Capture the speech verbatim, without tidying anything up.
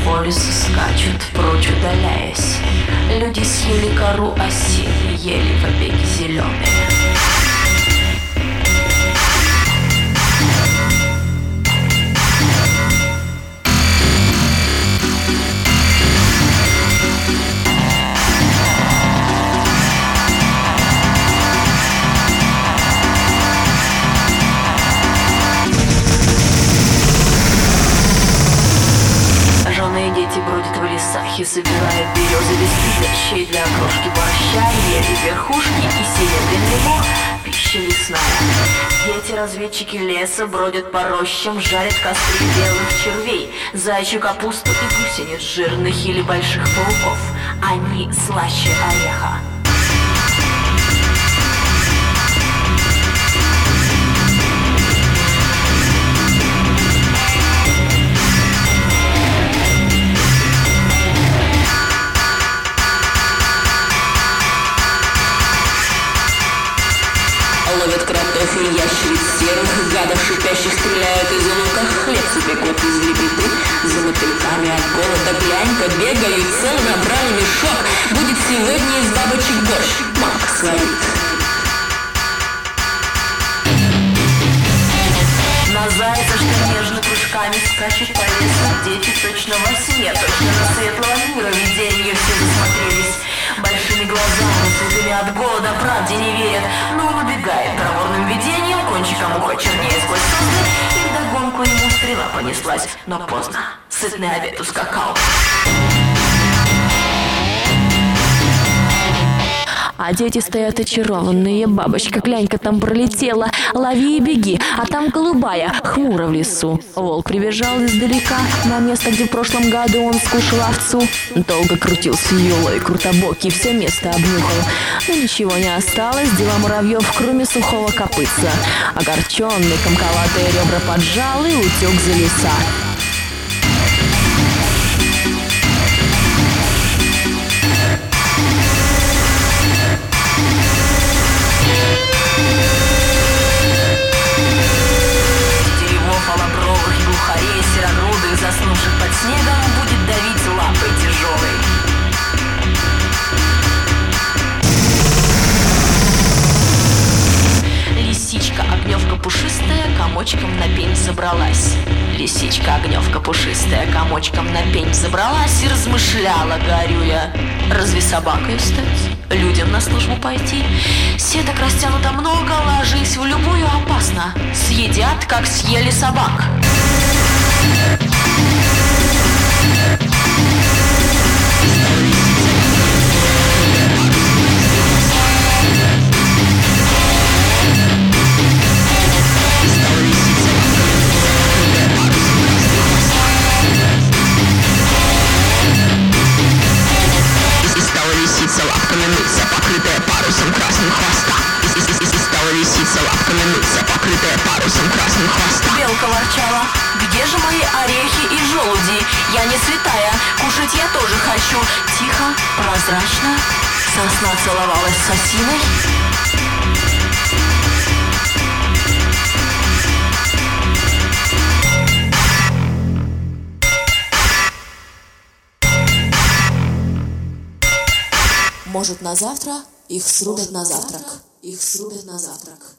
по лесу скачут, прочь удаляясь. Люди съели кору осины, ели побеги зеленые. Дети бродят в лесах и собирают березы, листы для щей, для окрошки борща, ели верхушки и серебряный мох, пища лесная. Дети-разведчики леса бродят по рощам, жарят костры белых червей, заячью капусту и гусениц жирных или больших пауков. Они слаще ореха. Ловят картофель, ящериц серых, гадов шипящих стреляют из лука, хлебцы пекут из лепеты, за мотыльками от голода глянь-ка бегали, целый набрали мешок, будет сегодня из бабочек борщ, мамка сварит. На зайца, что нежно кружками скачет по лесу, дети точно во сне, точно на светлого мира виденье все засмотрелись. Большими глазами, сытыми от голода, правде не верят, но он убегает проворным видением, кончиком уха чернее сквозь сосны, и вдогонку ему стрела понеслась, но поздно, сытный обед ускакал. А дети стоят очарованные. Бабочка, глянь-ка, там пролетела. Лови и беги, а там голубая, хмуро в лесу. Волк прибежал издалека на место, где в прошлом году он скушал овцу. Долго крутился юлой, крутобокий, все место обнюхал. Но ничего не осталось, дела муравьев, кроме сухого копытца. Огорченный, комковатые ребра поджал и утек за леса. Заснувших под снегом будет давить лапой тяжелой. Лисичка, огневка пушистая, комочком на пень забралась. Лисичка, огневка пушистая, комочком на пень забралась и размышляла, горюя. Разве собакой стать? Людям на службу пойти? Сеток растянуто много, ложись в любую опасно. Съедят, как съели собак. Лисица лапками мыться, покрытая парусом красным хвоста. И стала лисица лапками мыться, покрытая парусом красным хвоста. Белка ворчала: где же мои орехи и желуди? Я не святая, кушать я тоже хочу. Тихо, прозрачно, сосна целовалась с осиной. Может, на завтра их срубят на завтрак. Их срубят на завтрак.